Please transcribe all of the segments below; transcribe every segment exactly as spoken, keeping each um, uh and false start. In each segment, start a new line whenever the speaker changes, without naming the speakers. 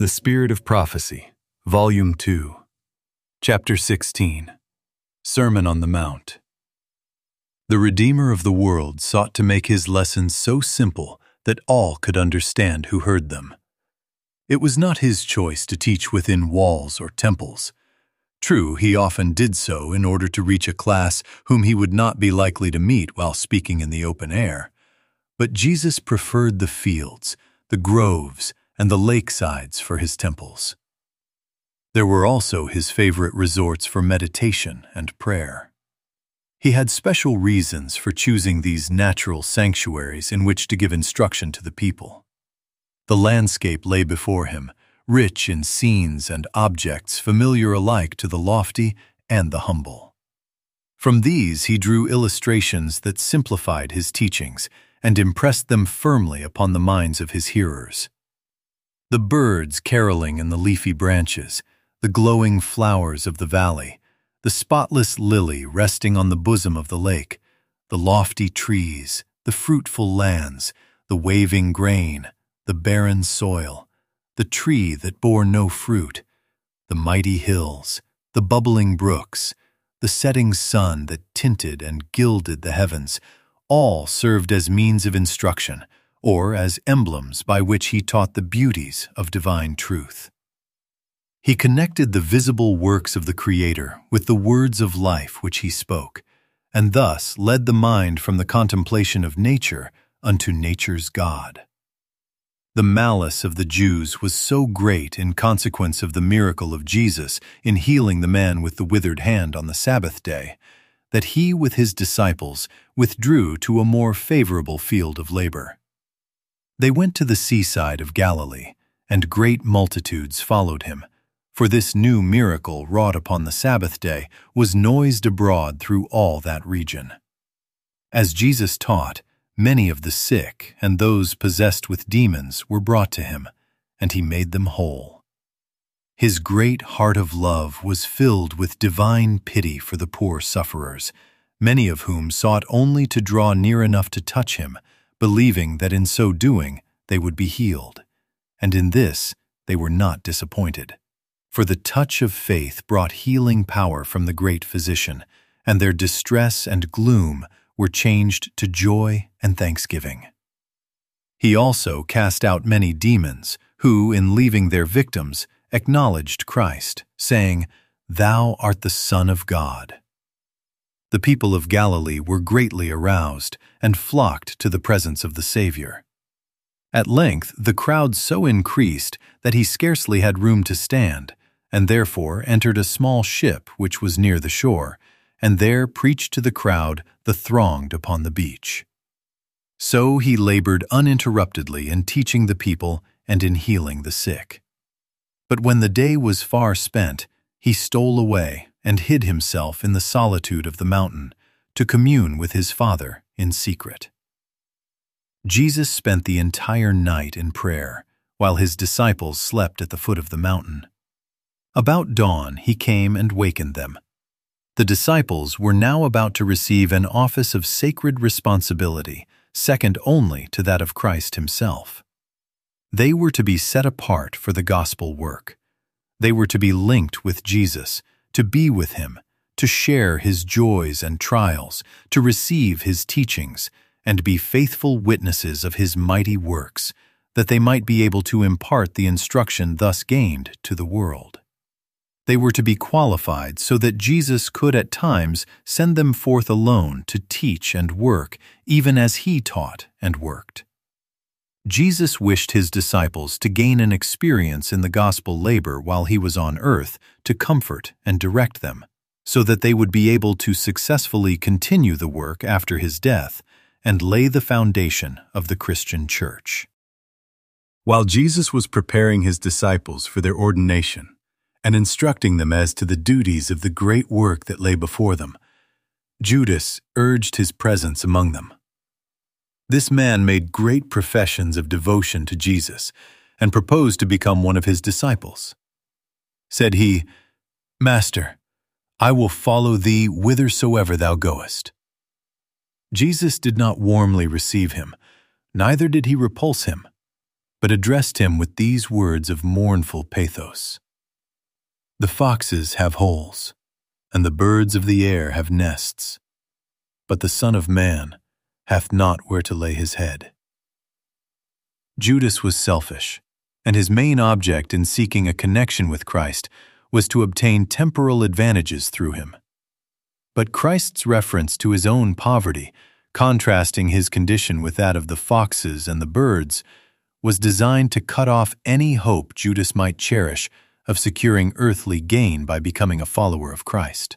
The Spirit of Prophecy, Volume two, Chapter sixteen, Sermon on the Mount. The Redeemer of the world sought to make his lessons so simple that all could understand who heard them. It was not his choice to teach within walls or temples. True, he often did so in order to reach a class whom he would not be likely to meet while speaking in the open air. But Jesus preferred the fields, the groves, and the lakesides for his temples. There were also his favorite resorts for meditation and prayer. He had special reasons for choosing these natural sanctuaries in which to give instruction to the people. The landscape lay before him, rich in scenes and objects familiar alike to the lofty and the humble. From these he drew illustrations that simplified his teachings and impressed them firmly upon the minds of his hearers. The birds caroling in the leafy branches, the glowing flowers of the valley, the spotless lily resting on the bosom of the lake, the lofty trees, the fruitful lands, the waving grain, the barren soil, the tree that bore no fruit, the mighty hills, the bubbling brooks, the setting sun that tinted and gilded the heavens, all served as means of instruction, or as emblems by which he taught the beauties of divine truth. He connected the visible works of the Creator with the words of life which he spoke, and thus led the mind from the contemplation of nature unto nature's God. The malice of the Jews was so great in consequence of the miracle of Jesus in healing the man with the withered hand on the Sabbath day, that he with his disciples withdrew to a more favorable field of labor. They went to the seaside of Galilee, and great multitudes followed him, for this new miracle wrought upon the Sabbath day was noised abroad through all that region. As Jesus taught, many of the sick and those possessed with demons were brought to him, and he made them whole. His great heart of love was filled with divine pity for the poor sufferers, many of whom sought only to draw near enough to touch him, believing that in so doing they would be healed. And in this they were not disappointed. For the touch of faith brought healing power from the great physician, and their distress and gloom were changed to joy and thanksgiving. He also cast out many demons, who, in leaving their victims, acknowledged Christ, saying, "Thou art the Son of God." The people of Galilee were greatly aroused and flocked to the presence of the Savior. At length the crowd so increased that he scarcely had room to stand, and therefore entered a small ship which was near the shore, and there preached to the crowd that thronged upon the beach. So he labored uninterruptedly in teaching the people and in healing the sick. But when the day was far spent, he stole away and hid himself in the solitude of the mountain to commune with his Father in secret. Jesus spent the entire night in prayer, while his disciples slept at the foot of the mountain. About dawn he came and wakened them. The disciples were now about to receive an office of sacred responsibility, second only to that of Christ himself. They were to be set apart for the gospel work. They were to be linked with Jesus, to be with him, to share his joys and trials, to receive his teachings, and be faithful witnesses of his mighty works, that they might be able to impart the instruction thus gained to the world. They were to be qualified so that Jesus could at times send them forth alone to teach and work, even as he taught and worked. Jesus wished his disciples to gain an experience in the gospel labor while he was on earth to comfort and direct them, so that they would be able to successfully continue the work after his death and lay the foundation of the Christian church. While Jesus was preparing his disciples for their ordination and instructing them as to the duties of the great work that lay before them, Judas urged his presence among them. This man made great professions of devotion to Jesus and proposed to become one of his disciples. Said he, "Master, I will follow thee whithersoever thou goest." Jesus did not warmly receive him, neither did he repulse him. but addressed him with these words of mournful pathos. "The foxes have holes, and the birds of the air have nests, but the Son of Man hath not where to lay his head." Judas was selfish, and his main object in seeking a connection with Christ was to obtain temporal advantages through him. But Christ's reference to his own poverty, contrasting his condition with that of the foxes and the birds, was designed to cut off any hope Judas might cherish of securing earthly gain by becoming a follower of Christ.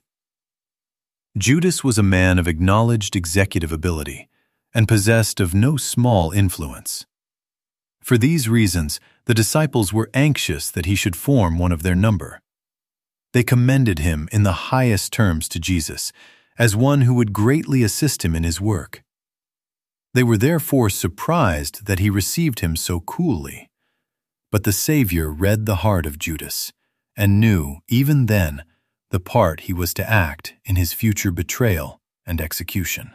Judas was a man of acknowledged executive ability and possessed of no small influence. For these reasons, the disciples were anxious that he should form one of their number. They commended him in the highest terms to Jesus as one who would greatly assist him in his work. They were therefore surprised that he received him so coolly. But the Savior read the heart of Judas and knew, even then, the part he was to act in his future betrayal and execution.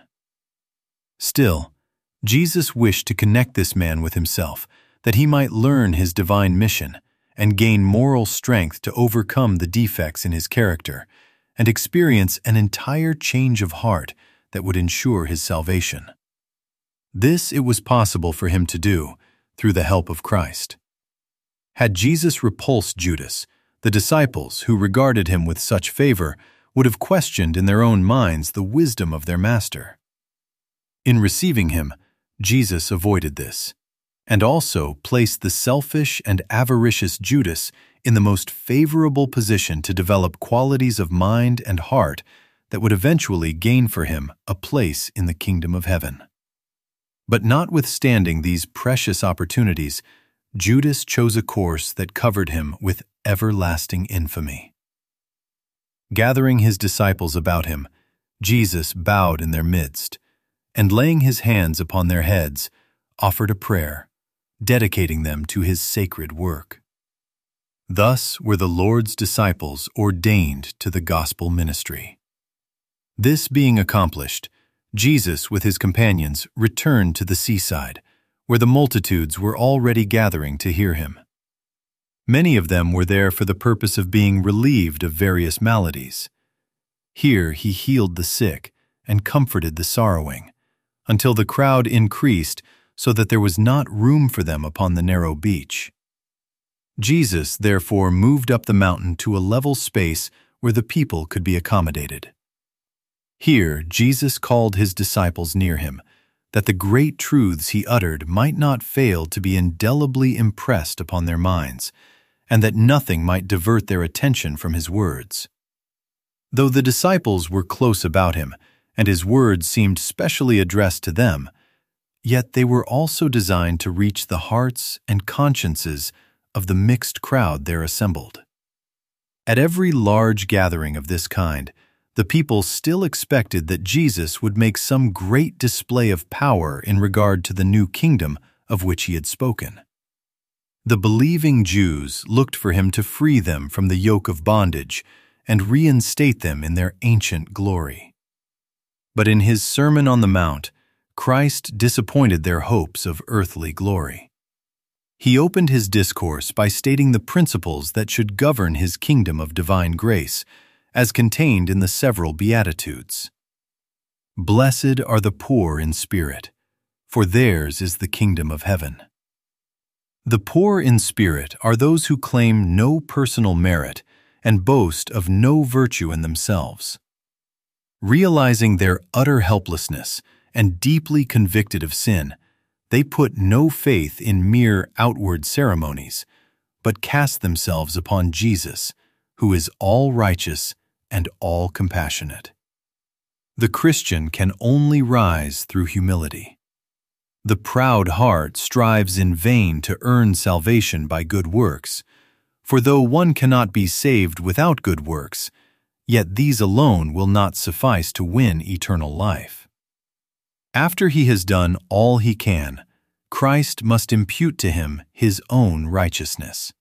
Still, Jesus wished to connect this man with himself, that he might learn his divine mission and gain moral strength to overcome the defects in his character and experience an entire change of heart that would ensure his salvation. This it was possible for him to do through the help of Christ. Had Jesus repulsed Judas, the disciples, who regarded him with such favor, would have questioned in their own minds the wisdom of their master. In receiving him, Jesus avoided this, and also placed the selfish and avaricious Judas in the most favorable position to develop qualities of mind and heart that would eventually gain for him a place in the kingdom of heaven. But notwithstanding these precious opportunities, Judas chose a course that covered him with everlasting infamy. Gathering his disciples about him, Jesus bowed in their midst, and laying his hands upon their heads, offered a prayer, dedicating them to his sacred work. Thus were the Lord's disciples ordained to the gospel ministry. This being accomplished, Jesus with his companions returned to the seaside, where the multitudes were already gathering to hear him. Many of them were there for the purpose of being relieved of various maladies. Here he healed the sick and comforted the sorrowing, until the crowd increased so that there was not room for them upon the narrow beach. Jesus therefore moved up the mountain to a level space where the people could be accommodated. Here Jesus called his disciples near him, that the great truths he uttered might not fail to be indelibly impressed upon their minds, and that nothing might divert their attention from his words. Though the disciples were close about him, and his words seemed specially addressed to them, yet they were also designed to reach the hearts and consciences of the mixed crowd there assembled. At every large gathering of this kind, the people still expected that Jesus would make some great display of power in regard to the new kingdom of which he had spoken. The believing Jews looked for him to free them from the yoke of bondage and reinstate them in their ancient glory. But in his Sermon on the Mount, Christ disappointed their hopes of earthly glory. He opened his discourse by stating the principles that should govern his kingdom of divine grace, as contained in the several Beatitudes. Blessed are the poor in spirit, for theirs is the kingdom of heaven. The poor in spirit are those who claim no personal merit and boast of no virtue in themselves. Realizing their utter helplessness and deeply convicted of sin, they put no faith in mere outward ceremonies, but cast themselves upon Jesus, who is all righteous and all compassionate. The Christian can only rise through humility. The proud heart strives in vain to earn salvation by good works, for though one cannot be saved without good works, yet these alone will not suffice to win eternal life. After he has done all he can, Christ must impute to him his own righteousness.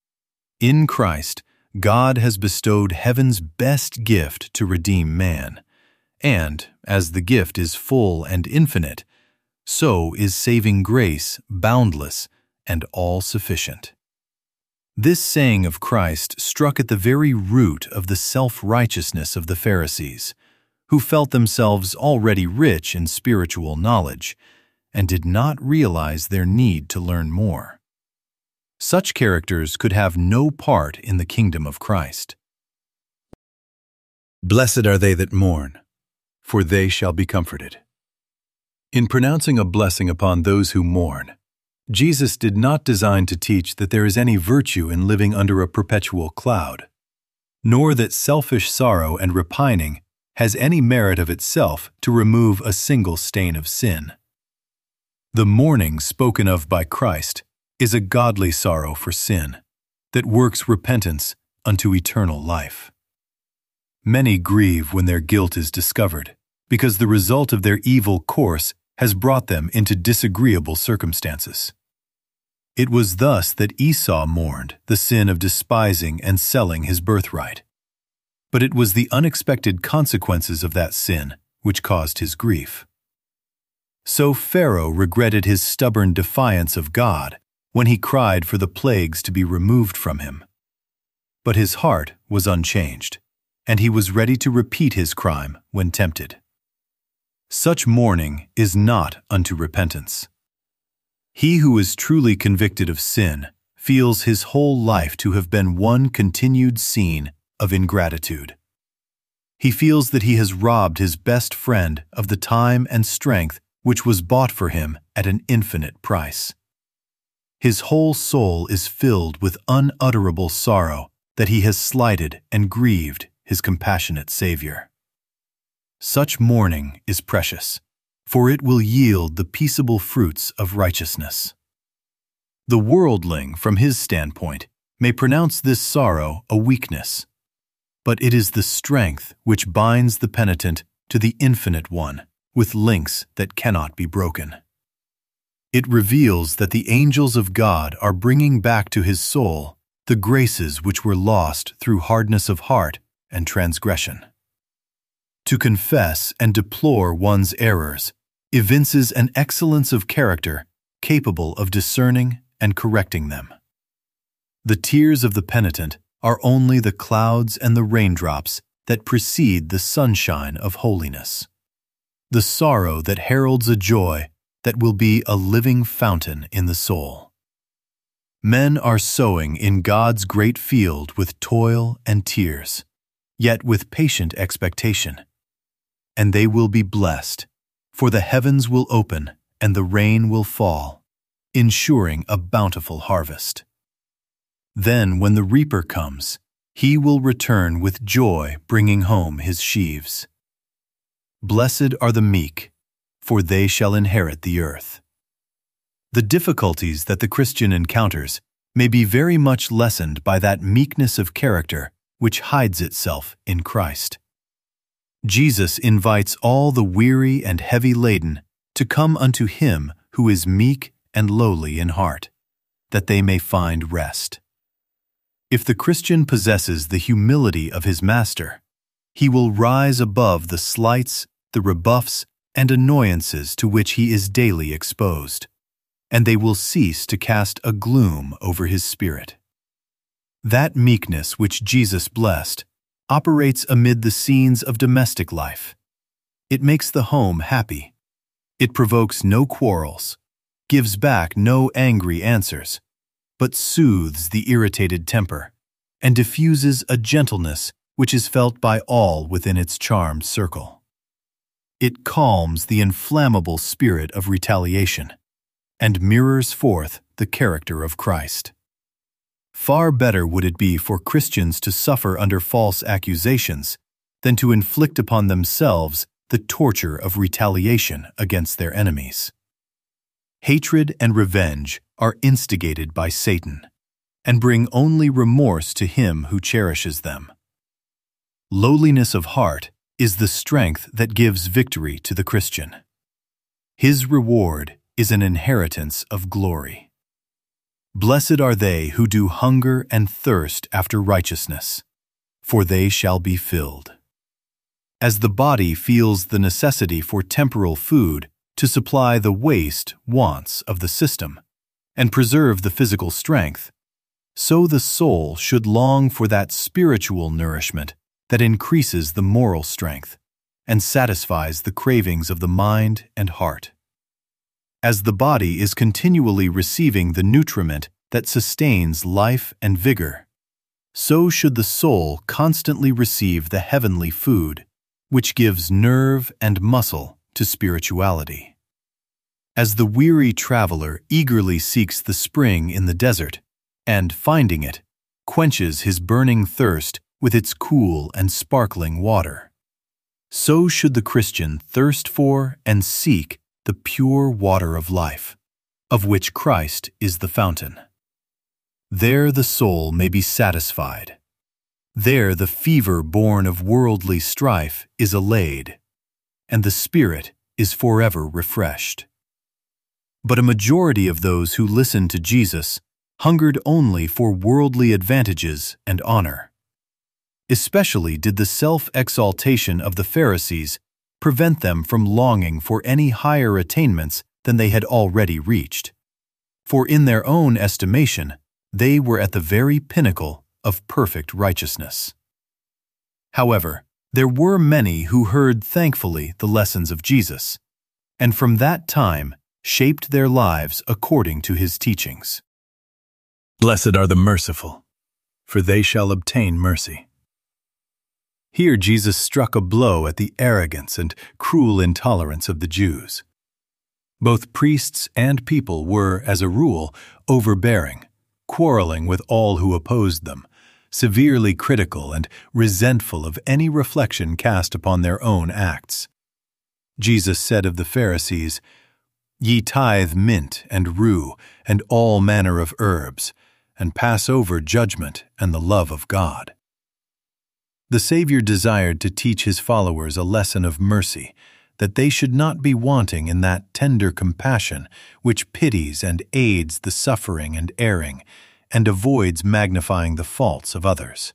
In Christ, God has bestowed heaven's best gift to redeem man, and, as the gift is full and infinite, so is saving grace boundless and all-sufficient. This saying of Christ struck at the very root of the self-righteousness of the Pharisees, who felt themselves already rich in spiritual knowledge and did not realize their need to learn more. Such characters could have no part in the kingdom of Christ. Blessed are they that mourn, for they shall be comforted. In pronouncing a blessing upon those who mourn, Jesus did not design to teach that there is any virtue in living under a perpetual cloud, nor that selfish sorrow and repining has any merit of itself to remove a single stain of sin. The mourning spoken of by Christ is a godly sorrow for sin that works repentance unto eternal life. Many grieve when their guilt is discovered, because the result of their evil course has brought them into disagreeable circumstances. It was thus that Esau mourned the sin of despising and selling his birthright. But it was the unexpected consequences of that sin which caused his grief. So Pharaoh regretted his stubborn defiance of God when he cried for the plagues to be removed from him. But his heart was unchanged, and he was ready to repeat his crime when tempted. Such mourning is not unto repentance. He who is truly convicted of sin feels his whole life to have been one continued scene of ingratitude. He feels that he has robbed his best friend of the time and strength which was bought for him at an infinite price. His whole soul is filled with unutterable sorrow that he has slighted and grieved his compassionate Savior. Such mourning is precious, for it will yield the peaceable fruits of righteousness. The worldling, from his standpoint, may pronounce this sorrow a weakness, but it is the strength which binds the penitent to the Infinite One with links that cannot be broken. It reveals that the angels of God are bringing back to his soul the graces which were lost through hardness of heart and transgression. To confess and deplore one's errors evinces an excellence of character capable of discerning and correcting them. The tears of the penitent are only the clouds and the raindrops that precede the sunshine of holiness, the sorrow that heralds a joy that will be a living fountain in the soul. Men are sowing in God's great field with toil and tears, yet with patient expectation, and they will be blessed, for the heavens will open and the rain will fall, ensuring a bountiful harvest. Then, when the reaper comes, he will return with joy, bringing home his sheaves. Blessed are the meek, for they shall inherit the earth. The difficulties that the Christian encounters may be very much lessened by that meekness of character which hides itself in Christ. Jesus invites all the weary and heavy laden to come unto him who is meek and lowly in heart, that they may find rest. If the Christian possesses the humility of his Master, he will rise above the slights, the rebuffs, and annoyances to which he is daily exposed, and they will cease to cast a gloom over his spirit. That meekness which Jesus blessed operates amid the scenes of domestic life. It makes the home happy. It provokes no quarrels, gives back no angry answers, but soothes the irritated temper and diffuses a gentleness which is felt by all within its charmed circle. It calms the inflammable spirit of retaliation and mirrors forth the character of Christ. Far better would it be for Christians to suffer under false accusations than to inflict upon themselves the torture of retaliation against their enemies. Hatred and revenge are instigated by Satan and bring only remorse to him who cherishes them. Lowliness of heart is the strength that gives victory to the Christian. His reward is an inheritance of glory. Blessed are they who do hunger and thirst after righteousness, for they shall be filled. As the body feels the necessity for temporal food to supply the waste wants of the system, and preserve the physical strength, so the soul should long for that spiritual nourishment that increases the moral strength and satisfies the cravings of the mind and heart. As the body is continually receiving the nutriment that sustains life and vigor, so should the soul constantly receive the heavenly food, which gives nerve and muscle to spirituality. As the weary traveler eagerly seeks the spring in the desert, and, finding it, quenches his burning thirst with its cool and sparkling water, so should the Christian thirst for and seek the pure water of life, of which Christ is the fountain. There the soul may be satisfied. There the fever born of worldly strife is allayed, and the spirit is forever refreshed. But a majority of those who listened to Jesus hungered only for worldly advantages and honor. Especially did the self-exaltation of the Pharisees prevent them from longing for any higher attainments than they had already reached. For in their own estimation, they were at the very pinnacle of perfect righteousness. However, there were many who heard thankfully the lessons of Jesus, and from that time shaped their lives according to his teachings. Blessed are the merciful, for they shall obtain mercy. Here Jesus struck a blow at the arrogance and cruel intolerance of the Jews. Both priests and people were, as a rule, overbearing, quarreling with all who opposed them, severely critical and resentful of any reflection cast upon their own acts. Jesus said of the Pharisees, "Ye tithe mint and rue and all manner of herbs, and pass over judgment and the love of God." The Savior desired to teach his followers a lesson of mercy, that they should not be wanting in that tender compassion which pities and aids the suffering and erring, and avoids magnifying the faults of others.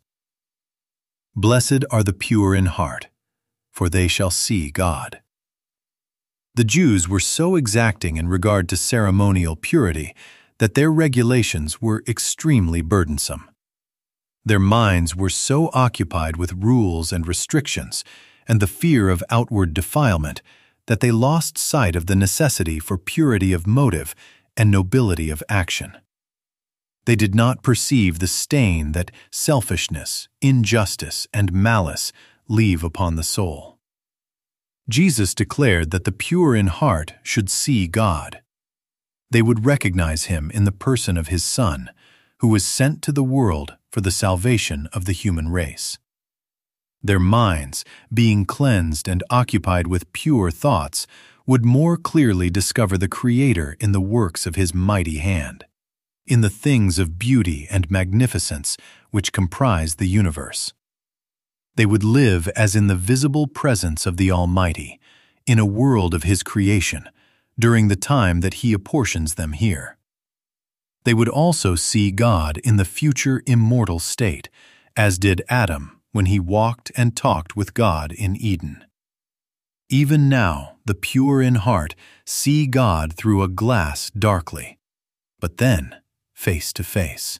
Blessed are the pure in heart, for they shall see God. The Jews were so exacting in regard to ceremonial purity that their regulations were extremely burdensome. Their minds were so occupied with rules and restrictions and the fear of outward defilement that they lost sight of the necessity for purity of motive and nobility of action. They did not perceive the stain that selfishness, injustice, and malice leave upon the soul. Jesus declared that the pure in heart should see God. They would recognize him in the person of his Son, who was sent to the world for the salvation of the human race. Their minds, being cleansed and occupied with pure thoughts, would more clearly discover the Creator in the works of his mighty hand, in the things of beauty and magnificence which comprise the universe. They would live as in the visible presence of the Almighty, in a world of his creation, during the time that he apportions them here. They would also see God in the future immortal state, as did Adam when he walked and talked with God in Eden. Even now, the pure in heart see God through a glass darkly, but then face to face.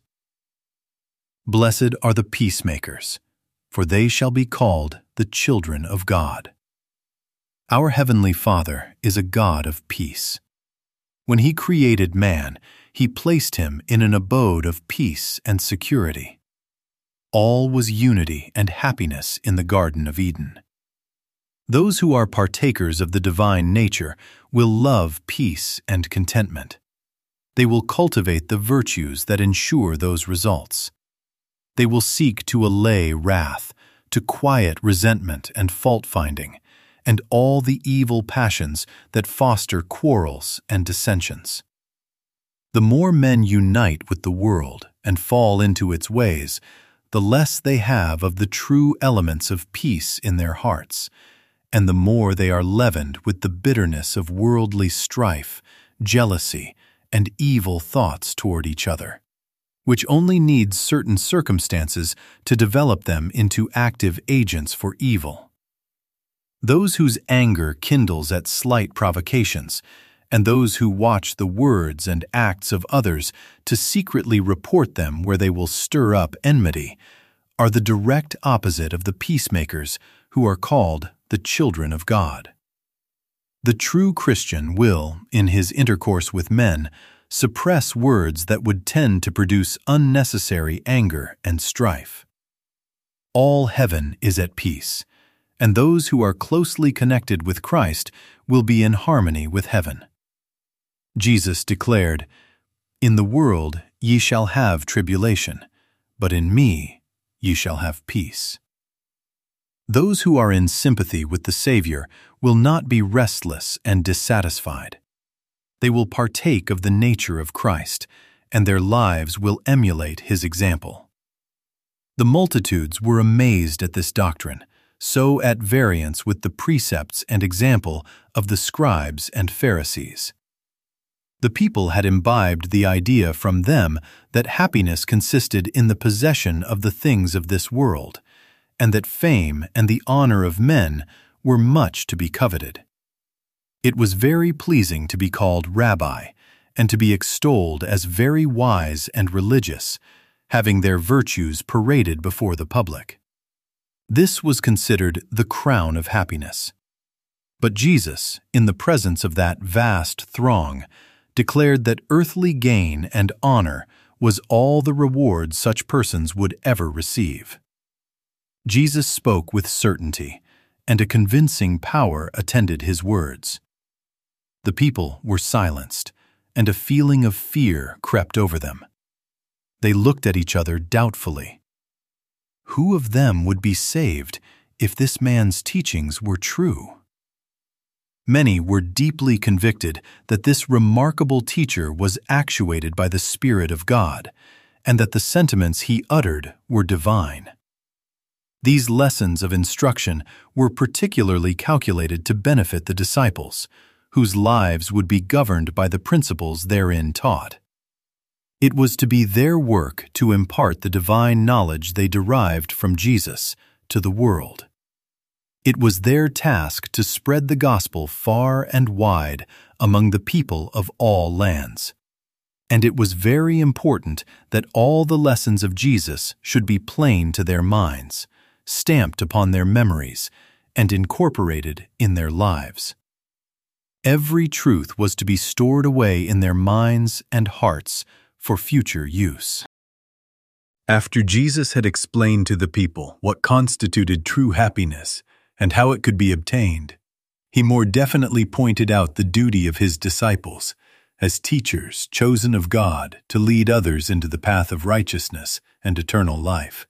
Blessed are the peacemakers, for they shall be called the children of God. Our Heavenly Father is a God of peace. When he created man, he placed him in an abode of peace and security. All was unity and happiness in the Garden of Eden. Those who are partakers of the divine nature will love peace and contentment. They will cultivate the virtues that ensure those results. They will seek to allay wrath, to quiet resentment and fault-finding, and all the evil passions that foster quarrels and dissensions. The more men unite with the world and fall into its ways, the less they have of the true elements of peace in their hearts, and the more they are leavened with the bitterness of worldly strife, jealousy, and evil thoughts toward each other, which only needs certain circumstances to develop them into active agents for evil. Those whose anger kindles at slight provocations, and those who watch the words and acts of others to secretly report them where they will stir up enmity, are the direct opposite of the peacemakers who are called the children of God. The true Christian will, in his intercourse with men, suppress words that would tend to produce unnecessary anger and strife. All heaven is at peace, and those who are closely connected with Christ will be in harmony with heaven. Jesus declared, "In the world ye shall have tribulation, but in me ye shall have peace." Those who are in sympathy with the Savior will not be restless and dissatisfied. They will partake of the nature of Christ, and their lives will emulate his example. The multitudes were amazed at this doctrine, so at variance with the precepts and example of the scribes and Pharisees. The people had imbibed the idea from them that happiness consisted in the possession of the things of this world, and that fame and the honor of men were much to be coveted. It was very pleasing to be called rabbi, and to be extolled as very wise and religious, having their virtues paraded before the public. This was considered the crown of happiness. But Jesus, in the presence of that vast throng, declared that earthly gain and honor was all the reward such persons would ever receive. Jesus spoke with certainty, and a convincing power attended his words. The people were silenced, and a feeling of fear crept over them. They looked at each other doubtfully. Who of them would be saved if this man's teachings were true? Many were deeply convicted that this remarkable teacher was actuated by the Spirit of God, and that the sentiments he uttered were divine. These lessons of instruction were particularly calculated to benefit the disciples, whose lives would be governed by the principles therein taught. It was to be their work to impart the divine knowledge they derived from Jesus to the world. It was their task to spread the gospel far and wide among the people of all lands. And it was very important that all the lessons of Jesus should be plain to their minds, stamped upon their memories, and incorporated in their lives. Every truth was to be stored away in their minds and hearts for future use. After Jesus had explained to the people what constituted true happiness and how it could be obtained, he more definitely pointed out the duty of his disciples as teachers chosen of God to lead others into the path of righteousness and eternal life.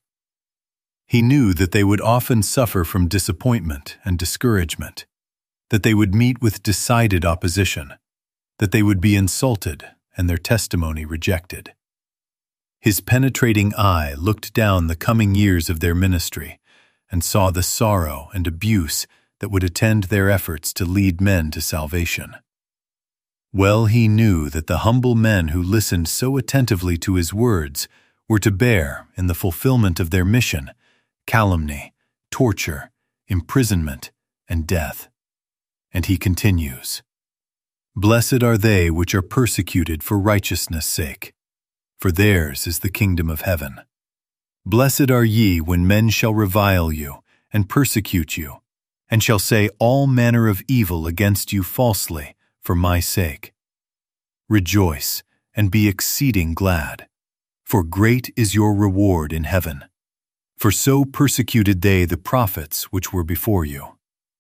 He knew that they would often suffer from disappointment and discouragement, that they would meet with decided opposition, that they would be insulted and their testimony rejected. His penetrating eye looked down the coming years of their ministry and saw the sorrow and abuse that would attend their efforts to lead men to salvation. Well he knew that the humble men who listened so attentively to his words were to bear, in the fulfillment of their mission, calumny, torture, imprisonment, and death. And he continues, "Blessed are they which are persecuted for righteousness' sake, for theirs is the kingdom of heaven. Blessed are ye when men shall revile you, and persecute you, and shall say all manner of evil against you falsely, for my sake. Rejoice, and be exceeding glad, for great is your reward in heaven. For so persecuted they the prophets which were before you."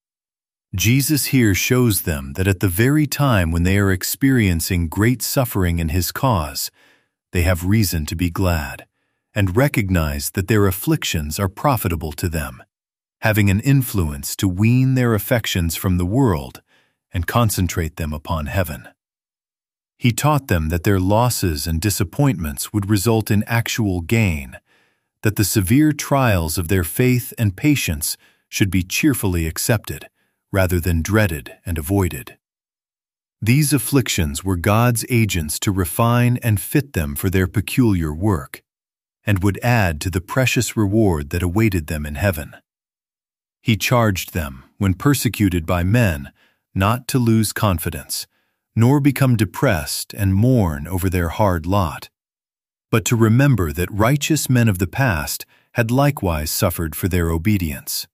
Jesus here shows them that at the very time when they are experiencing great suffering in his cause, they have reason to be glad, and recognize that their afflictions are profitable to them, having an influence to wean their affections from the world and concentrate them upon heaven. He taught them that their losses and disappointments would result in actual gain, that the severe trials of their faith and patience should be cheerfully accepted, rather than dreaded and avoided. These afflictions were God's agents to refine and fit them for their peculiar work, and would add to the precious reward that awaited them in heaven. He charged them, when persecuted by men, not to lose confidence, nor become depressed and mourn over their hard lot, but to remember that righteous men of the past had likewise suffered for their obedience.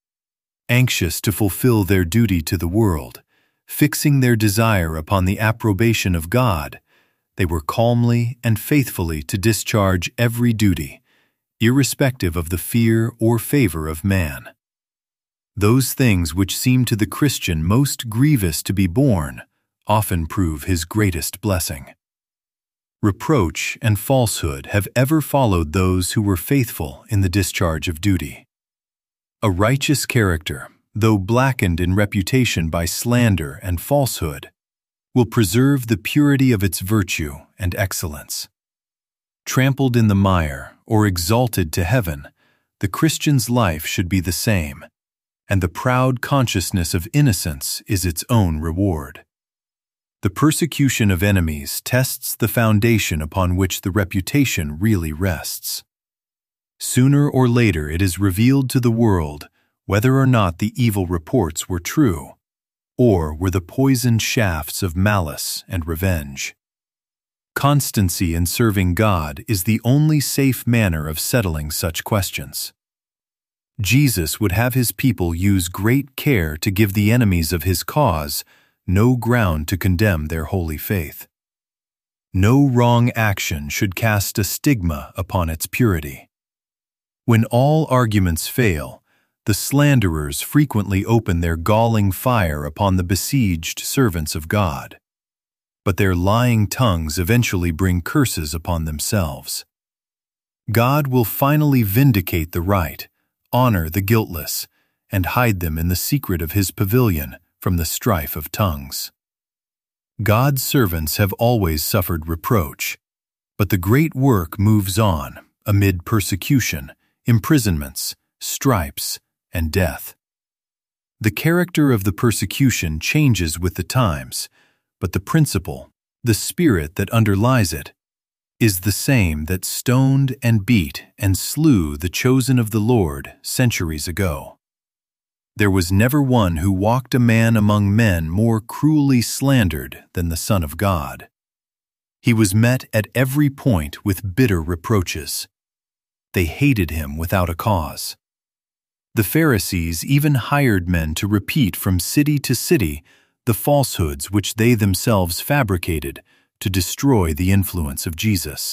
Anxious to fulfill their duty to the world, fixing their desire upon the approbation of God, they were calmly and faithfully to discharge every duty, irrespective of the fear or favor of man. Those things which seem to the Christian most grievous to be borne often prove his greatest blessing. Reproach and falsehood have ever followed those who were faithful in the discharge of duty. A righteous character, though blackened in reputation by slander and falsehood, will preserve the purity of its virtue and excellence. Trampled in the mire or exalted to heaven, the Christian's life should be the same, and the proud consciousness of innocence is its own reward. The persecution of enemies tests the foundation upon which the reputation really rests. Sooner or later it is revealed to the world whether or not the evil reports were true, or were the poisoned shafts of malice and revenge. Constancy in serving God is the only safe manner of settling such questions. Jesus would have his people use great care to give the enemies of his cause no ground to condemn their holy faith. No wrong action should cast a stigma upon its purity. When all arguments fail, the slanderers frequently open their galling fire upon the besieged servants of God, but their lying tongues eventually bring curses upon themselves. God will finally vindicate the right, honor the guiltless, and hide them in the secret of his pavilion from the strife of tongues. God's servants have always suffered reproach, but the great work moves on amid persecution, imprisonments, stripes, and death. The character of the persecution changes with the times, but the principle, the spirit that underlies it, is the same that stoned and beat and slew the chosen of the Lord centuries ago. There was never one who walked a man among men more cruelly slandered than the Son of God. He was met at every point with bitter reproaches. They hated him without a cause. The Pharisees even hired men to repeat from city to city the falsehoods which they themselves fabricated to destroy the influence of Jesus.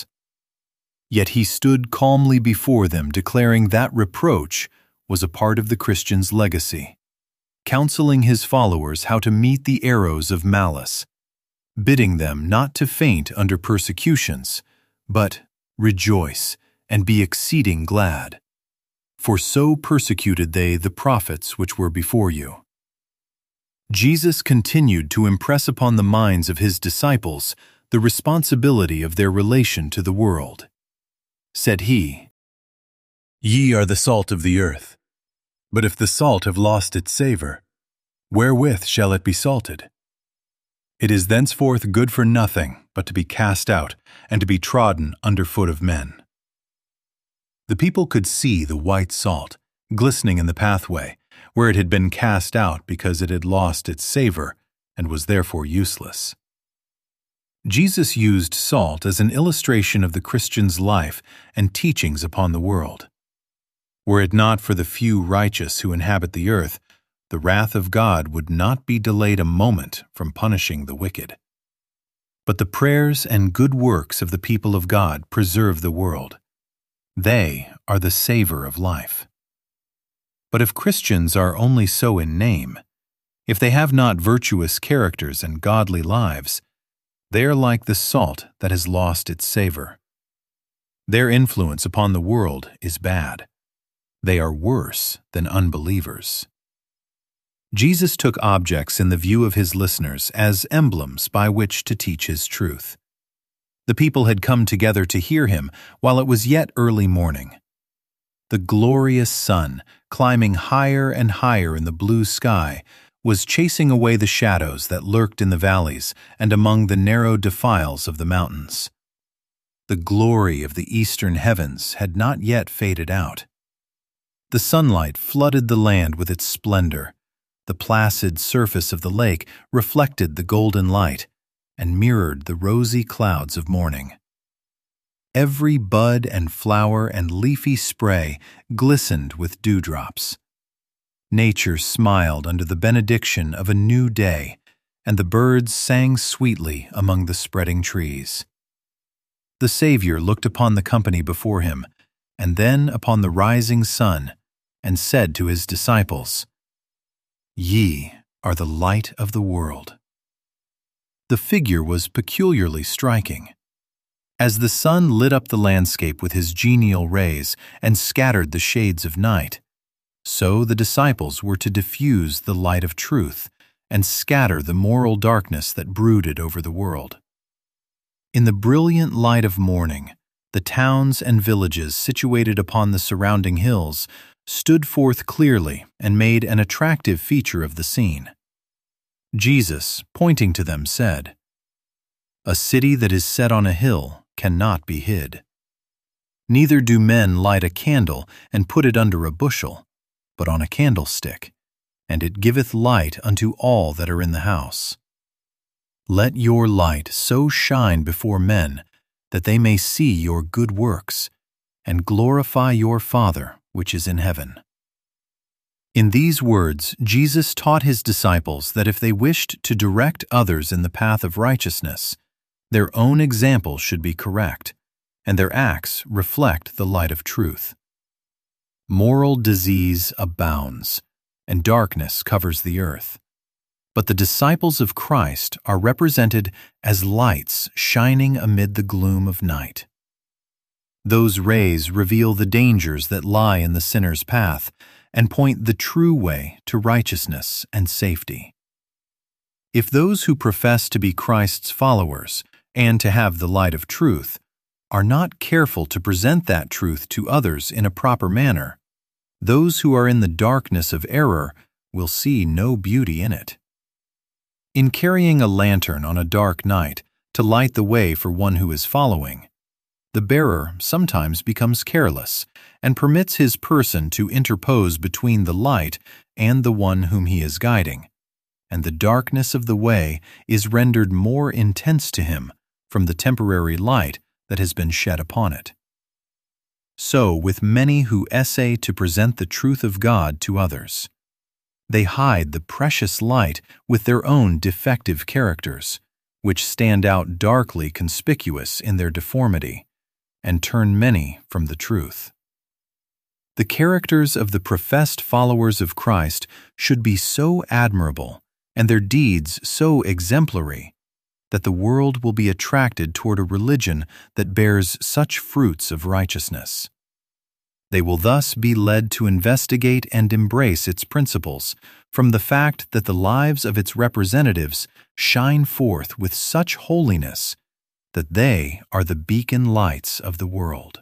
Yet he stood calmly before them, declaring that reproach was a part of the Christian's legacy, counseling his followers how to meet the arrows of malice, bidding them not to faint under persecutions, but rejoice and be exceeding glad. For so persecuted they the prophets which were before you. Jesus continued to impress upon the minds of his disciples the responsibility of their relation to the world. Said he, "Ye are the salt of the earth. But if the salt have lost its savor, wherewith shall it be salted? It is thenceforth good for nothing but to be cast out and to be trodden under foot of men." The people could see the white salt glistening in the pathway where it had been cast out because it had lost its savor and was therefore useless. Jesus used salt as an illustration of the Christian's life and teachings upon the world. Were it not for the few righteous who inhabit the earth, the wrath of God would not be delayed a moment from punishing the wicked. But the prayers and good works of the people of God preserve the world. They are the savor of life. But if Christians are only so in name, if they have not virtuous characters and godly lives, they are like the salt that has lost its savor. Their influence upon the world is bad. They are worse than unbelievers. Jesus took objects in the view of his listeners as emblems by which to teach his truth. The people had come together to hear him while it was yet early morning. The glorious sun, climbing higher and higher in the blue sky, was chasing away the shadows that lurked in the valleys and among the narrow defiles of the mountains. The glory of the eastern heavens had not yet faded out. The sunlight flooded the land with its splendor. The placid surface of the lake reflected the golden light, and mirrored the rosy clouds of morning. Every bud and flower and leafy spray glistened with dewdrops. Nature smiled under the benediction of a new day, and the birds sang sweetly among the spreading trees. The Savior looked upon the company before him, and then upon the rising sun, and said to his disciples, "Ye are the light of the world." The figure was peculiarly striking. As the sun lit up the landscape with his genial rays and scattered the shades of night, so the disciples were to diffuse the light of truth and scatter the moral darkness that brooded over the world. In the brilliant light of morning, the towns and villages situated upon the surrounding hills stood forth clearly and made an attractive feature of the scene. Jesus, pointing to them, said, "A city that is set on a hill cannot be hid. Neither do men light a candle and put it under a bushel, but on a candlestick, and it giveth light unto all that are in the house. Let your light so shine before men that they may see your good works and glorify your Father which is in heaven." In these words, Jesus taught his disciples that if they wished to direct others in the path of righteousness, their own example should be correct, and their acts reflect the light of truth. Moral disease abounds, and darkness covers the earth. But the disciples of Christ are represented as lights shining amid the gloom of night. Those rays reveal the dangers that lie in the sinner's path and point the true way to righteousness and safety. If those who profess to be Christ's followers and to have the light of truth are not careful to present that truth to others in a proper manner, those who are in the darkness of error will see no beauty in it. In carrying a lantern on a dark night to light the way for one who is following, the bearer sometimes becomes careless and permits his person to interpose between the light and the one whom he is guiding, and the darkness of the way is rendered more intense to him from the temporary light that has been shed upon it. So with many who essay to present the truth of God to others. They hide the precious light with their own defective characters, which stand out darkly conspicuous in their deformity, and turn many from the truth. The characters of the professed followers of Christ should be so admirable, and their deeds so exemplary, that the world will be attracted toward a religion that bears such fruits of righteousness. They will thus be led to investigate and embrace its principles from the fact that the lives of its representatives shine forth with such holiness that they are the beacon lights of the world.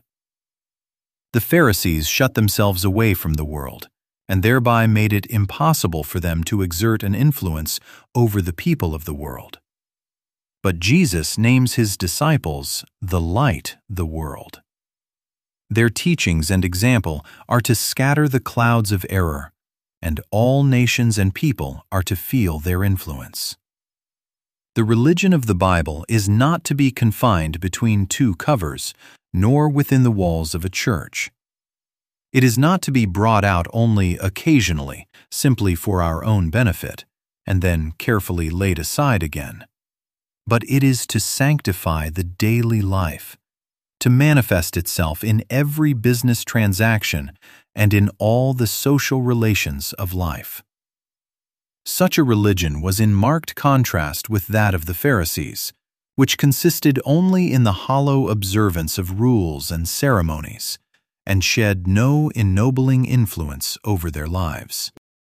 The Pharisees shut themselves away from the world, and thereby made it impossible for them to exert an influence over the people of the world. But Jesus names his disciples the light the world. Their teachings and example are to scatter the clouds of error, and all nations and people are to feel their influence. The religion of the Bible is not to be confined between two covers, nor within the walls of a church. It is not to be brought out only occasionally, simply for our own benefit, and then carefully laid aside again. But it is to sanctify the daily life, to manifest itself in every business transaction and in all the social relations of life. Such a religion was in marked contrast with that of the Pharisees, which consisted only in the hollow observance of rules and ceremonies, and shed no ennobling influence over their lives.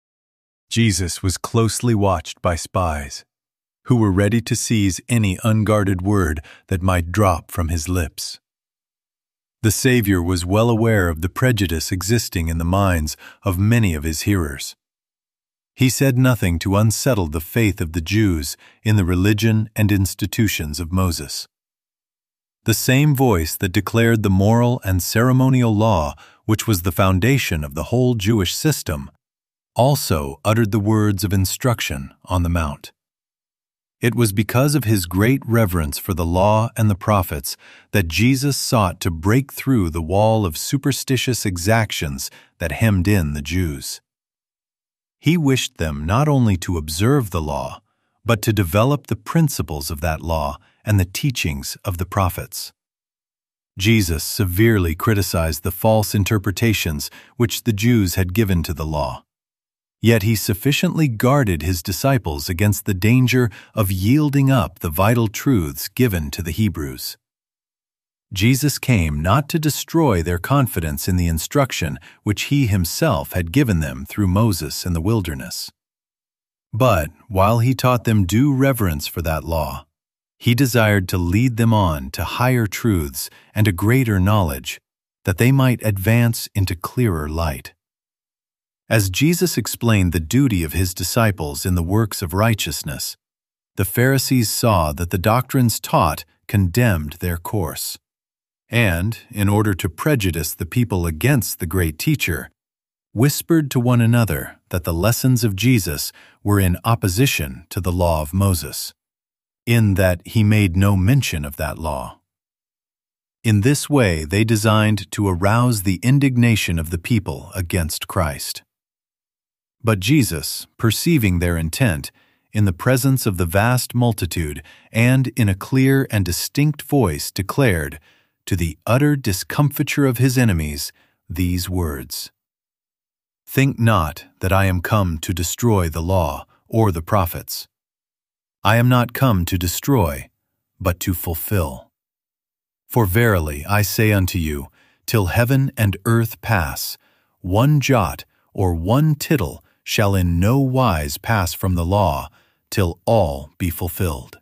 Jesus was closely watched by spies, who were ready to seize any unguarded word that might drop from his lips. The Savior was well aware of the prejudice existing in the minds of many of his hearers. He said nothing to unsettle the faith of the Jews in the religion and institutions of Moses. The same voice that declared the moral and ceremonial law, which was the foundation of the whole Jewish system, also uttered the words of instruction on the Mount. It was because of his great reverence for the law and the prophets that Jesus sought to break through the wall of superstitious exactions that hemmed in the Jews. He wished them not only to observe the law, but to develop the principles of that law and the teachings of the prophets. Jesus severely criticized the false interpretations which the Jews had given to the law. Yet he sufficiently guarded his disciples against the danger of yielding up the vital truths given to the Hebrews. Jesus came not to destroy their confidence in the instruction which he himself had given them through Moses in the wilderness. But while he taught them due reverence for that law, he desired to lead them on to higher truths and a greater knowledge, that they might advance into clearer light. As Jesus explained the duty of his disciples in the works of righteousness, the Pharisees saw that the doctrines taught condemned their course, and, in order to prejudice the people against the great teacher, whispered to one another that the lessons of Jesus were in opposition to the law of Moses, in that he made no mention of that law. In this way they designed to arouse the indignation of the people against Christ. But Jesus, perceiving their intent, in the presence of the vast multitude and in a clear and distinct voice declared, to the utter discomfiture of his enemies, these words: "Think not that I am come to destroy the law or the prophets. I am not come to destroy, but to fulfill. For verily I say unto you, till heaven and earth pass, one jot or one tittle shall in no wise pass from the law, till all be fulfilled."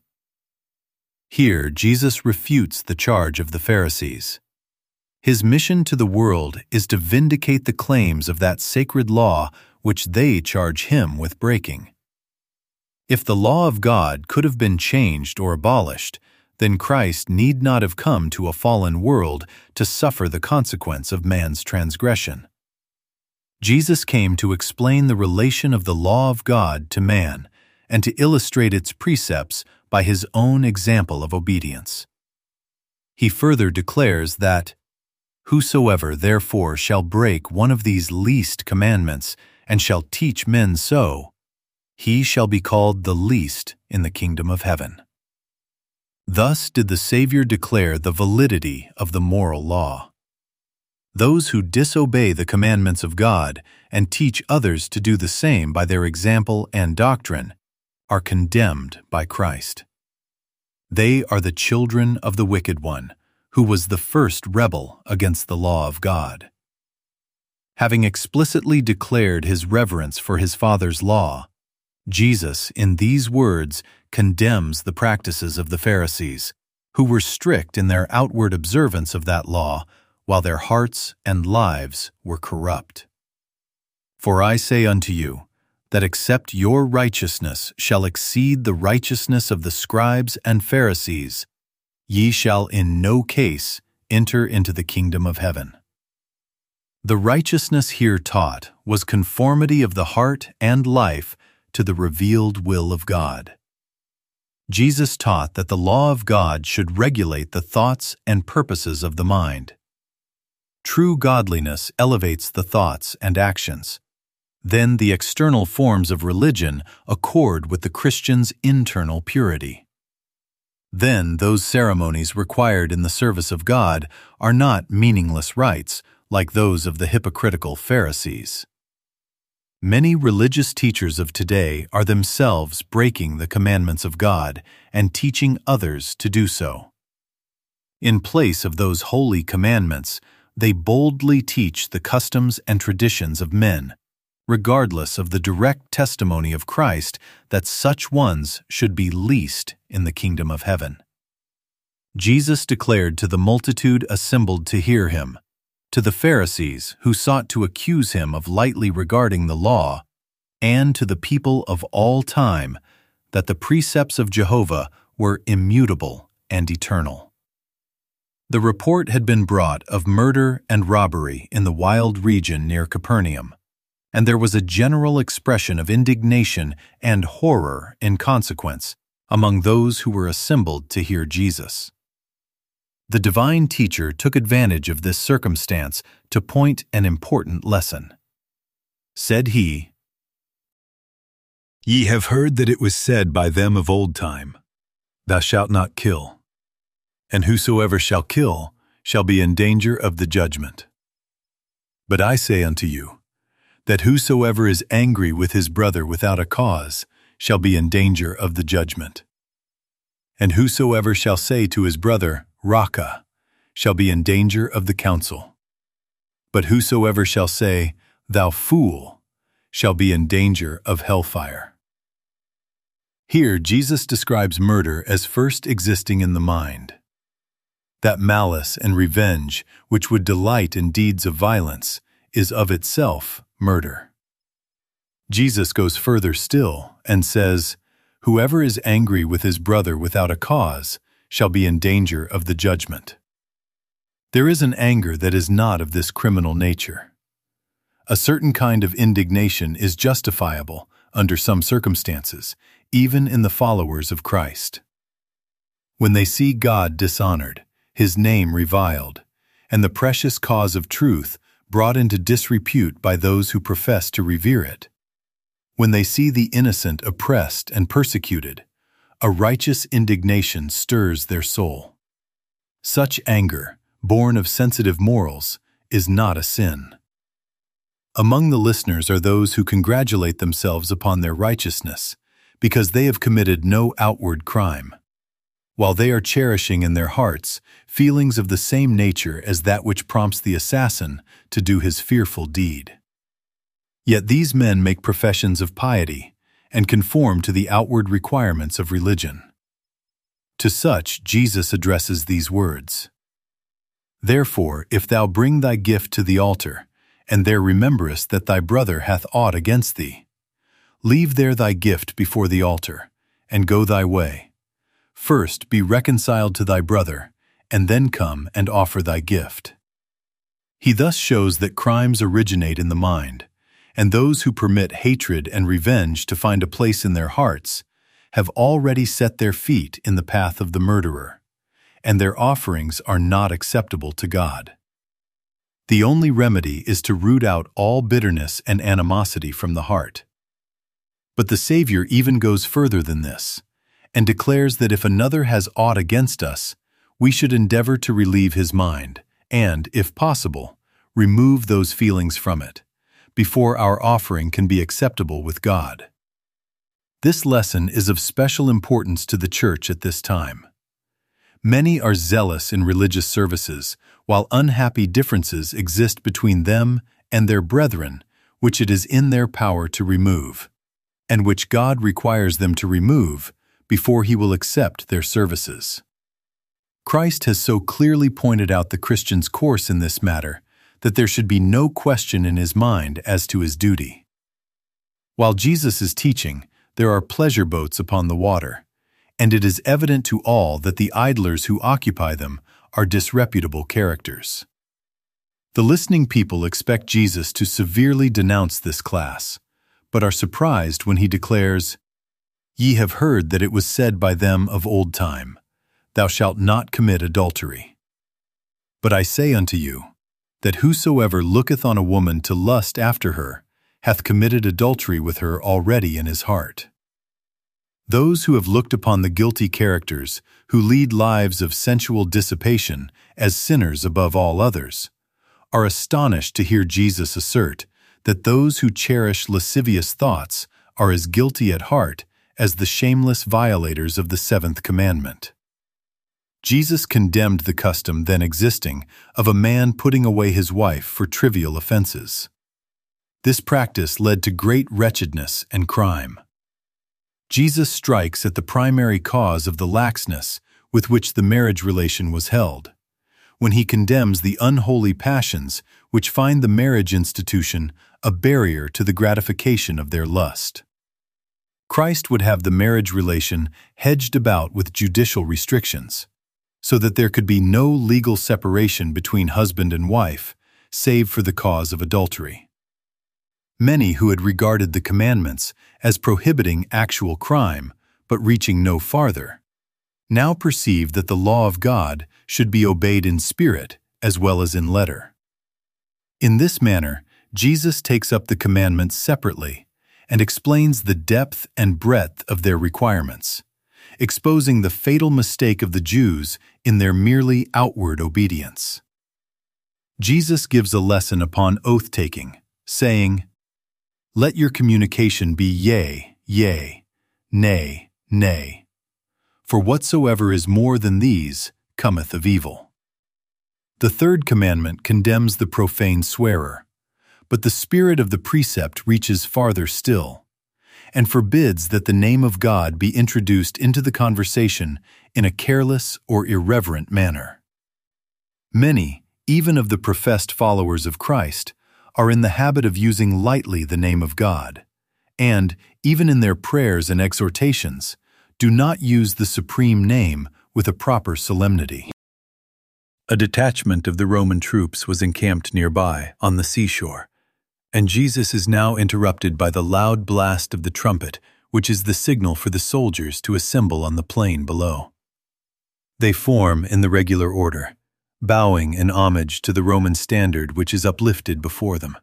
Here Jesus refutes the charge of the Pharisees. His mission to the world is to vindicate the claims of that sacred law which they charge him with breaking. If the law of God could have been changed or abolished, then Christ need not have come to a fallen world to suffer the consequence of man's transgression. Jesus came to explain the relation of the law of God to man and to illustrate its precepts by his own example of obedience. He further declares that, "Whosoever therefore shall break one of these least commandments and shall teach men so, he shall be called the least in the kingdom of heaven." Thus did the Savior declare the validity of the moral law. Those who disobey the commandments of God and teach others to do the same by their example and doctrine are condemned by Christ. They are the children of the wicked one, who was the first rebel against the law of God. Having explicitly declared his reverence for his Father's law, Jesus, in these words, condemns the practices of the Pharisees, who were strict in their outward observance of that law, while their hearts and lives were corrupt. "For I say unto you, that except your righteousness shall exceed the righteousness of the scribes and Pharisees, ye shall in no case enter into the kingdom of heaven." The righteousness here taught was conformity of the heart and life to the revealed will of God. Jesus taught that the law of God should regulate the thoughts and purposes of the mind. True godliness elevates the thoughts and actions. Then the external forms of religion accord with the Christian's internal purity. Then those ceremonies required in the service of God are not meaningless rites like those of the hypocritical Pharisees. Many religious teachers of today are themselves breaking the commandments of God and teaching others to do so. In place of those holy commandments, they boldly teach the customs and traditions of men, regardless of the direct testimony of Christ that such ones should be least in the kingdom of heaven. Jesus declared to the multitude assembled to hear him, to the Pharisees who sought to accuse him of lightly regarding the law, and to the people of all time, that the precepts of Jehovah were immutable and eternal. The report had been brought of murder and robbery in the wild region near Capernaum, and there was a general expression of indignation and horror in consequence among those who were assembled to hear Jesus. The divine teacher took advantage of this circumstance to point an important lesson. Said he, "Ye have heard that it was said by them of old time, Thou shalt not kill, and whosoever shall kill shall be in danger of the judgment. But I say unto you, that whosoever is angry with his brother without a cause shall be in danger of the judgment. And whosoever shall say to his brother, Raca, shall be in danger of the council. But whosoever shall say, Thou fool, shall be in danger of hellfire." Here Jesus describes murder as first existing in the mind. That malice and revenge which would delight in deeds of violence is of itself murder. Jesus goes further still and says, "Whoever is angry with his brother without a cause shall be in danger of the judgment." There is an anger that is not of this criminal nature. A certain kind of indignation is justifiable under some circumstances, even in the followers of Christ. When they see God dishonored, His name reviled, and the precious cause of truth brought into disrepute by those who profess to revere it. When they see the innocent oppressed and persecuted, a righteous indignation stirs their soul. Such anger, born of sensitive morals, is not a sin. Among the listeners are those who congratulate themselves upon their righteousness, because they have committed no outward crime, while they are cherishing in their hearts feelings of the same nature as that which prompts the assassin to do his fearful deed. Yet these men make professions of piety and conform to the outward requirements of religion. To such Jesus addresses these words, "Therefore, if thou bring thy gift to the altar, and there rememberest that thy brother hath aught against thee, leave there thy gift before the altar, and go thy way. First be reconciled to thy brother, and then come and offer thy gift." He thus shows that crimes originate in the mind, and those who permit hatred and revenge to find a place in their hearts have already set their feet in the path of the murderer, and their offerings are not acceptable to God. The only remedy is to root out all bitterness and animosity from the heart. But the Savior even goes further than this, and declares that if another has aught against us, we should endeavor to relieve his mind, and, if possible, remove those feelings from it, before our offering can be acceptable with God. This lesson is of special importance to the Church at this time. Many are zealous in religious services, while unhappy differences exist between them and their brethren, which it is in their power to remove, and which God requires them to remove before He will accept their services. Christ has so clearly pointed out the Christian's course in this matter that there should be no question in his mind as to his duty. While Jesus is teaching, there are pleasure boats upon the water, and it is evident to all that the idlers who occupy them are disreputable characters. The listening people expect Jesus to severely denounce this class, but are surprised when He declares, "Ye have heard that it was said by them of old time, Thou shalt not commit adultery. But I say unto you, that whosoever looketh on a woman to lust after her hath committed adultery with her already in his heart." Those who have looked upon the guilty characters who lead lives of sensual dissipation as sinners above all others are astonished to hear Jesus assert that those who cherish lascivious thoughts are as guilty at heart as the shameless violators of the seventh commandment. Jesus condemned the custom then existing of a man putting away his wife for trivial offenses. This practice led to great wretchedness and crime. Jesus strikes at the primary cause of the laxness with which the marriage relation was held, when He condemns the unholy passions which find the marriage institution a barrier to the gratification of their lust. Christ would have the marriage relation hedged about with judicial restrictions, so that there could be no legal separation between husband and wife, save for the cause of adultery. Many who had regarded the commandments as prohibiting actual crime but reaching no farther, now perceive that the law of God should be obeyed in spirit as well as in letter. In this manner, Jesus takes up the commandments separately and explains the depth and breadth of their requirements, exposing the fatal mistake of the Jews in their merely outward obedience. Jesus gives a lesson upon oath-taking, saying, "Let your communication be yea, yea, nay, nay. For whatsoever is more than these cometh of evil." The third commandment condemns the profane swearer, but the spirit of the precept reaches farther still, and forbids that the name of God be introduced into the conversation in a careless or irreverent manner. Many, even of the professed followers of Christ, are in the habit of using lightly the name of God, and, even in their prayers and exhortations, do not use the supreme name with a proper solemnity. A detachment of the Roman troops was encamped nearby, on the seashore, and Jesus is now interrupted by the loud blast of the trumpet, which is the signal for the soldiers to assemble on the plain below. They form in the regular order, bowing in homage to the Roman standard which is uplifted before them.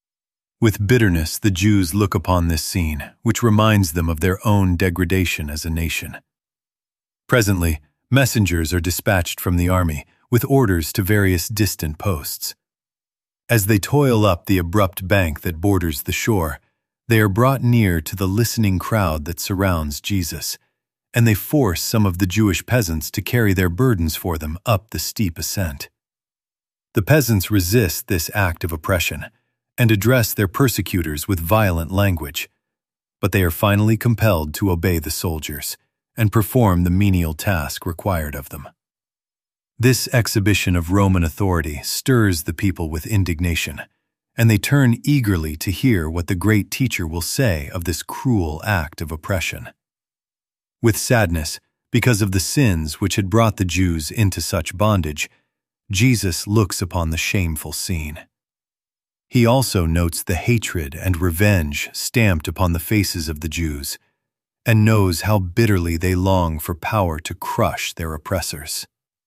With bitterness the Jews look upon this scene, which reminds them of their own degradation as a nation. Presently, messengers are dispatched from the army, with orders to various distant posts. As they toil up the abrupt bank that borders the shore, they are brought near to the listening crowd that surrounds Jesus, and they force some of the Jewish peasants to carry their burdens for them up the steep ascent. The peasants resist this act of oppression and address their persecutors with violent language, but they are finally compelled to obey the soldiers and perform the menial task required of them. This exhibition of Roman authority stirs the people with indignation, and they turn eagerly to hear what the great teacher will say of this cruel act of oppression. With sadness, because of the sins which had brought the Jews into such bondage, Jesus looks upon the shameful scene. He also notes the hatred and revenge stamped upon the faces of the Jews, and knows how bitterly they long for power to crush their oppressors.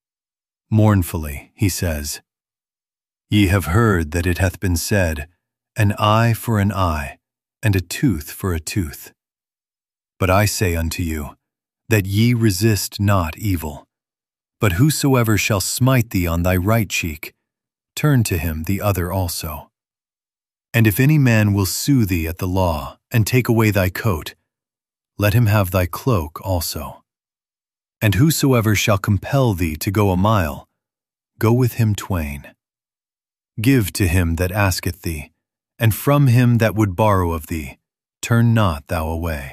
Mournfully, he says, "Ye have heard that it hath been said, An eye for an eye, and a tooth for a tooth. But I say unto you, that ye resist not evil. But whosoever shall smite thee on thy right cheek, turn to him the other also. And if any man will sue thee at the law, and take away thy coat, let him have thy cloak also. And whosoever shall compel thee to go a mile, go with him twain. Give to him that asketh thee, and from him that would borrow of thee, turn not thou away."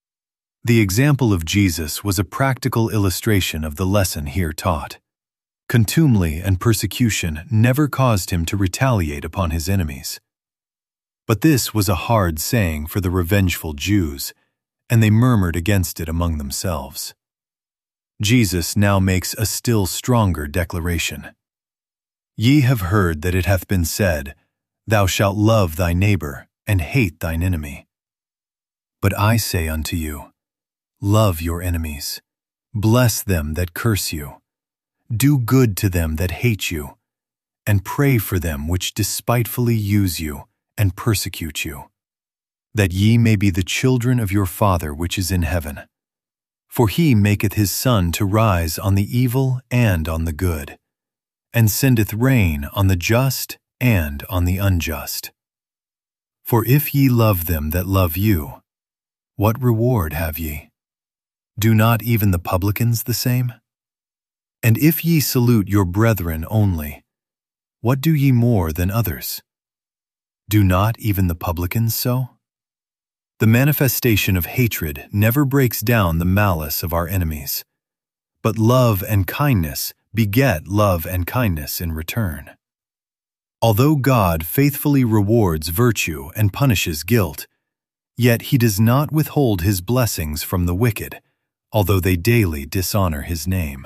The example of Jesus was a practical illustration of the lesson here taught. Contumely and persecution never caused him to retaliate upon his enemies. But this was a hard saying for the revengeful Jews, and they murmured against it among themselves. Jesus now makes a still stronger declaration. "Ye have heard that it hath been said, Thou shalt love thy neighbor, and hate thine enemy. But I say unto you, love your enemies, bless them that curse you, do good to them that hate you, and pray for them which despitefully use you and persecute you, that ye may be the children of your Father which is in heaven. For he maketh his sun to rise on the evil and on the good, and sendeth rain on the just and on the unjust. For if ye love them that love you, what reward have ye? Do not even the publicans the same? And if ye salute your brethren only, what do ye more than others? Do not even the publicans so? The manifestation of hatred never breaks down the malice of our enemies, but love and kindness beget love and kindness in return. Although God faithfully rewards virtue and punishes guilt, yet he does not withhold his blessings from the wicked, although they daily dishonor his name.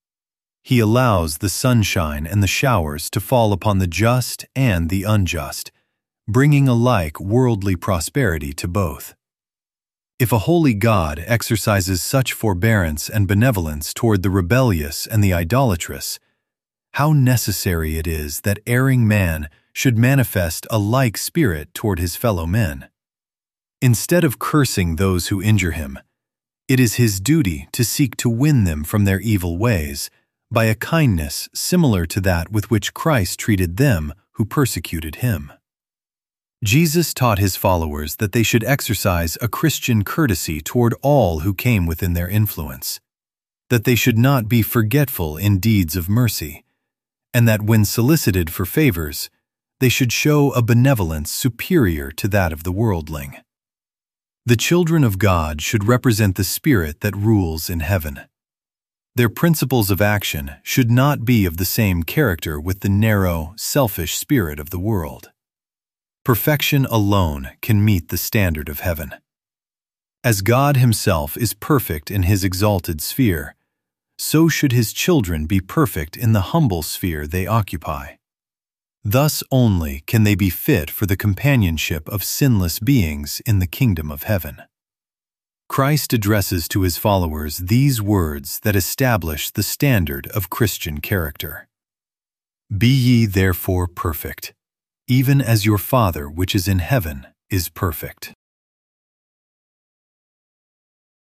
He allows the sunshine and the showers to fall upon the just and the unjust, bringing alike worldly prosperity to both. If a holy God exercises such forbearance and benevolence toward the rebellious and the idolatrous, how necessary it is that erring man should manifest a like spirit toward his fellow men. Instead of cursing those who injure him, it is his duty to seek to win them from their evil ways by a kindness similar to that with which Christ treated them who persecuted him. Jesus taught his followers that they should exercise a Christian courtesy toward all who came within their influence, that they should not be forgetful in deeds of mercy, and that when solicited for favors, they should show a benevolence superior to that of the worldling. The children of God should represent the Spirit that rules in heaven. Their principles of action should not be of the same character with the narrow, selfish spirit of the world. Perfection alone can meet the standard of heaven. As God himself is perfect in his exalted sphere, so should his children be perfect in the humble sphere they occupy. Thus only can they be fit for the companionship of sinless beings in the kingdom of heaven. Christ addresses to his followers these words that establish the standard of Christian character. Be ye therefore perfect, even as your Father which is in heaven is perfect.